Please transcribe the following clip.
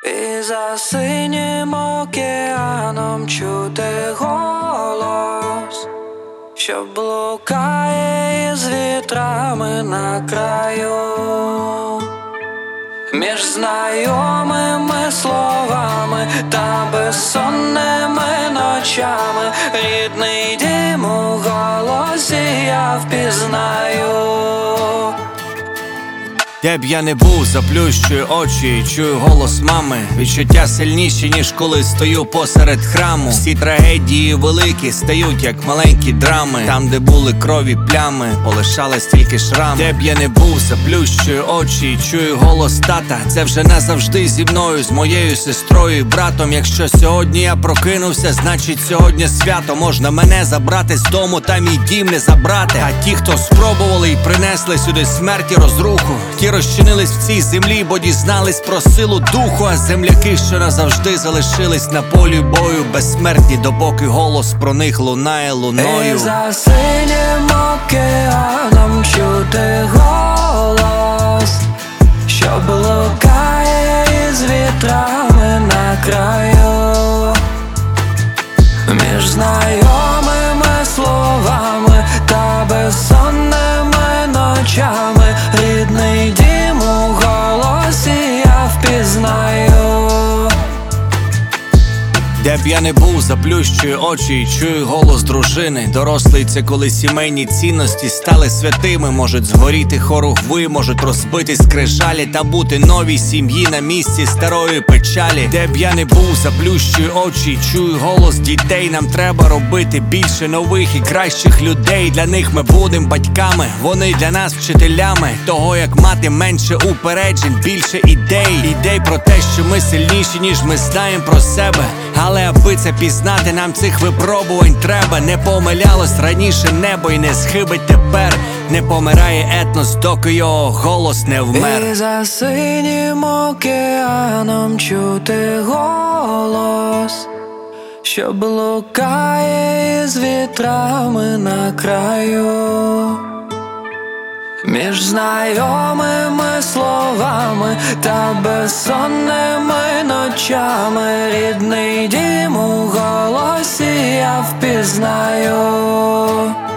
І за синім океаном чути голос, що блукає із вітрами на краю. Між знайомими словами та безсонними ночами рідний дім у голосі я впізнаю. Де б я не був, заплющую очі і чую голос мами. Відчуття сильніші, ніж коли стою посеред храму. Всі трагедії великі стають, як маленькі драми. Там, де були крові плями, полишались тільки шрами. Де б я не був, заплющую очі і чую голос тата. Це вже назавжди зі мною, з моєю сестрою і братом. Якщо сьогодні я прокинувся, значить сьогодні свято. Можна мене забрати з дому, та мій дім не забрати. А ті, хто спробували і принесли сюди смерть і розруху, ті розчинились в цій землі, бо дізнались про силу духу. А земляки, що назавжди залишились на полі бою, безсмертні, допоки голос про них лунає луною. І за синім океаном чути голос, що блукає із вітрами на краю. Між знайомими словами та безсонними ночами рідний дім у голосі я впізнаю. Де б я не був, заплющую очі і чую голос дружини. Дорослий – це коли сімейні цінності стали святими. Можуть згоріти хоругви, можуть розбитись скрижалі, та бути новій сім'ї на місці старої печалі. Де б я не був, заплющую очі і чую голос дітей. Нам треба робити більше нових і кращих людей. Для них ми будем батьками, вони для нас вчителями. Того, як мати менше упереджень, більше ідей. Ідей про те, що ми сильніші, ніж ми знаємо про себе. Але аби це пізнати, нам цих випробувань треба. Не помилялось раніше небо і не схибить тепер. Не помирає етнос, доки його голос не вмер. І за синім океаном чути голос, що блукає з вітрами на краю. Між знайомими словами та безсонними ночами рідний дім у голосі я впізнаю.